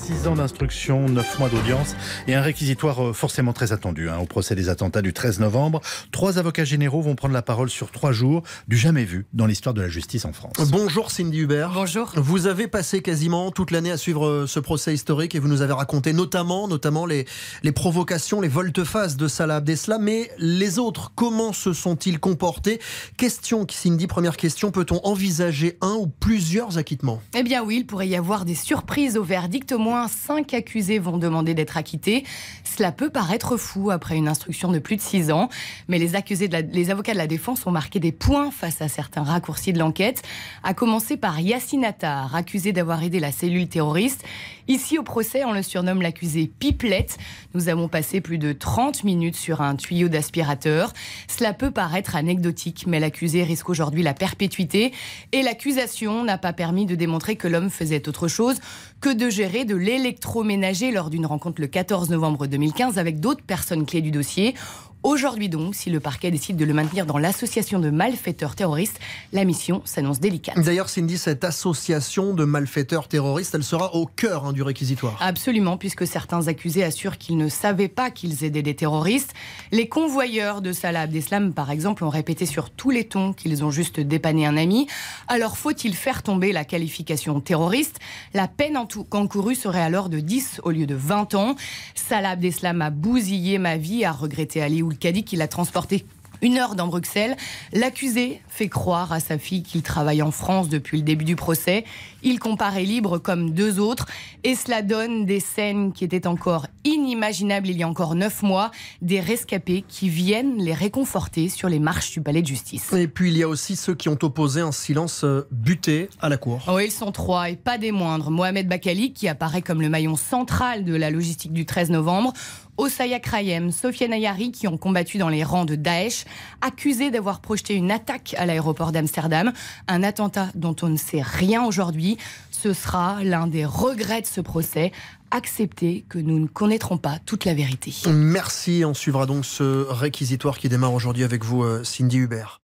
6 ans d'instruction, 9 mois d'audience et un réquisitoire forcément très attendu au procès des attentats du 13 novembre. 3 avocats généraux vont prendre la parole sur 3 jours, du jamais vu dans l'histoire de la justice en France. Bonjour Cindy Hubert. Bonjour. Vous avez passé quasiment toute l'année à suivre ce procès historique et vous nous avez raconté notamment les provocations, les volte-face de Salah Abdeslam. Mais les autres, comment se sont-ils comportés? Question Cindy, première question, peut-on envisager un ou plusieurs acquittements? Eh bien oui, il pourrait y avoir des surprises au verdict. Au moins 5 accusés vont demander d'être acquittés. Cela peut paraître fou après une instruction de plus de 6 ans. Mais les avocats de la défense ont marqué des points face à certains raccourcis de l'enquête. À commencer par Yassine Attar, accusé d'avoir aidé la cellule terroriste. Ici au procès, on le surnomme l'accusé Pipelette. Nous avons passé plus de 30 minutes sur un tuyau d'aspirateur. Cela peut paraître anecdotique, mais l'accusé risque aujourd'hui la perpétuité. Et l'accusation n'a pas permis de démontrer que l'homme faisait autre chose que de gérer de l'électroménager lors d'une rencontre le 14 novembre 2015 avec d'autres personnes clés du dossier. Aujourd'hui donc, si le parquet décide de le maintenir dans l'association de malfaiteurs terroristes, la mission s'annonce délicate. D'ailleurs, Cindy, cette association de malfaiteurs terroristes, elle sera au cœur du réquisitoire. Absolument, puisque certains accusés assurent qu'ils ne savaient pas qu'ils aidaient des terroristes. Les convoyeurs de Salah Abdeslam, par exemple, ont répété sur tous les tons qu'ils ont juste dépanné un ami. Alors, faut-il faire tomber la qualification terroriste? La peine encourue serait alors de 10 au lieu de 20 ans. Salah Abdeslam a bousillé ma vie, a regretté Ali Oulkadi, qui l'a transporté 1 heure dans Bruxelles. L'accusé fait croire à sa fille qu'il travaille en France depuis le début du procès. Il comparaît libre comme 2 autres. Et cela donne des scènes qui étaient encore inimaginables il y a encore 9 mois. Des rescapés qui viennent les réconforter sur les marches du palais de justice. Et puis il y a aussi ceux qui ont opposé un silence buté à la cour. Oui, ils sont 3 et pas des moindres. Mohamed Bakali, qui apparaît comme le maillon central de la logistique du 13 novembre. Osaya Krayem, Sofiane Ayari, qui ont combattu dans les rangs de Daesh, accusés d'avoir projeté une attaque à l'aéroport d'Amsterdam. Un attentat dont on ne sait rien aujourd'hui. Ce sera l'un des regrets de ce procès. Accepter que nous ne connaîtrons pas toute la vérité. Merci, on suivra donc ce réquisitoire qui démarre aujourd'hui avec vous, Cindy Hubert.